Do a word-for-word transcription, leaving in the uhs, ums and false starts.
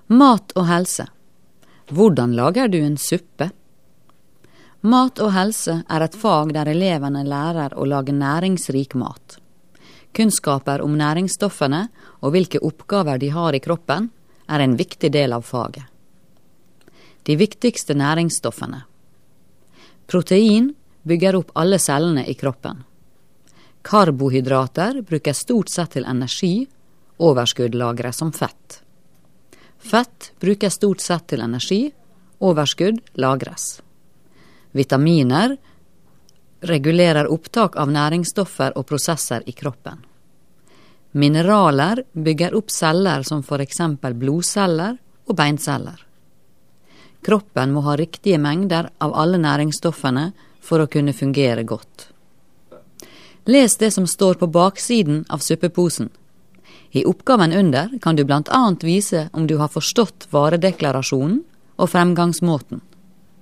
Mat og helse. Hvordan lager du en suppe? Mat og helse er et fag der elevene lærer å lage næringsrik mat. Kunnskaper om næringsstoffene og hvilke oppgaver de har i kroppen er en viktig del av faget. De viktigste næringsstoffene. Protein bygger opp alle cellene i kroppen. Karbohydrater brukes stort sett til energi, overskudd lagres som fett. Fett brukes stort sett til energi, overskudd lagres. Vitaminer regulerer opptak av næringsstoffer og prosesser i kroppen. Mineraler bygger opp celler som for eksempel blodceller og beinceller. Kroppen må ha riktige mengder av alle næringsstoffene for å kunne fungere godt. Les det som står på baksiden av suppeposen. I oppgaven under kan du blant annet vise om du har forstått varedeklarasjonen og fremgangsmåten.